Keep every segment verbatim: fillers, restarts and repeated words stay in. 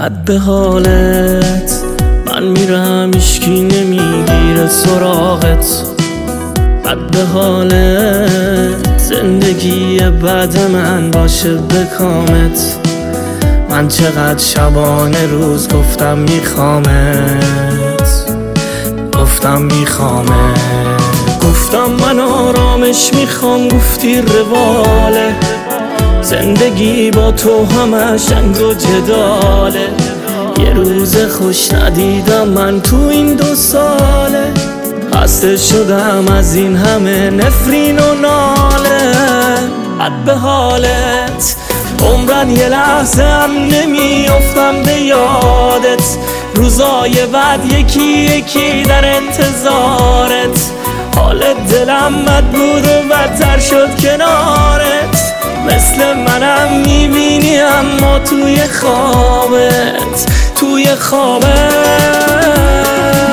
بد به حالت من میرم هیچکی نمیگیره سراغت. بد به حالت زندگی بعد من باشه به کامت. من چقدر شبانه روز گفتم میخوامت، گفتم میخوامت، گفتم من آرامش میخوام، گفتی رواله. زندگی با تو همش جنگ و جداله. یه روز خوش ندیدم من تو این دو ساله. خسته شدم از این همه نفرین و ناله. بد به حالت عمرن یه لحظه هم نمیافتم به یادت. روزای بعد یکی یکی در انتظارت. حال دلم بد بود و بدتر شد کنارت. مثل منم میبینی اما توی خوابت، توی خوابت.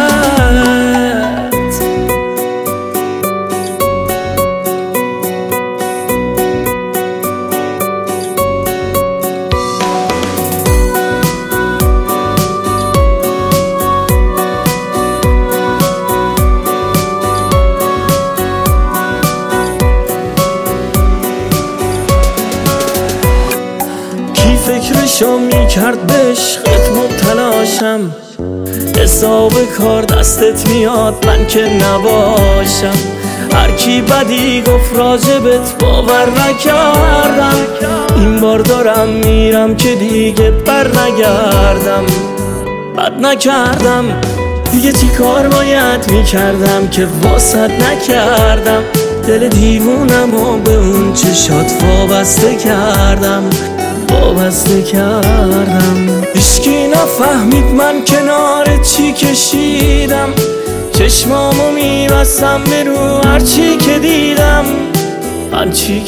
فکرشو میکرد به عشقت مبتلاشم. حساب کار دستت میاد من که نباشم. هر کی بدی گفت راجبت باور نکردم. این بار دارم میرم که دیگه بر نگردم. بد نکردم دیگه، چی کار باید میکردم که واسط نکردم. دل دیوونم و به اون چشات وابسته کردم، وابسته کردم. هیچکی نفهمید من کنار چی کشیدم. چشمامو میبستم به رو هرچی که دیدم، من چی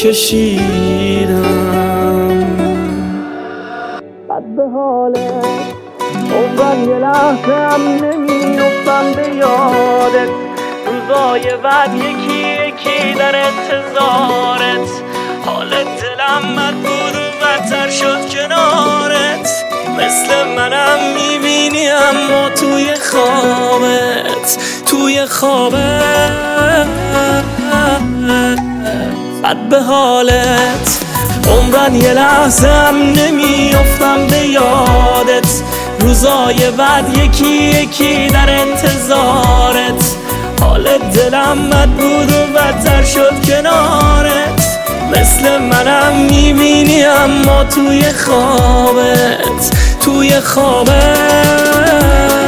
کشیدم. بد به حالت عمرن یه لحظه هم نمیافتم به یادت. روزای بعد یکی یکی در انتظارت. حال دلم بد بود و بدتر شد کنارت. مثل منم میبینی اما توی خوابت، توی خوابت. بد به حالت عمرن یه لحظه هم نمیافتم به یادت. روزای بعد یکی یکی در انتظارت. حال دلم بد بود و بدتر شد کنارت. مثل منم میبینی اما توی خوابت، توی خوابت.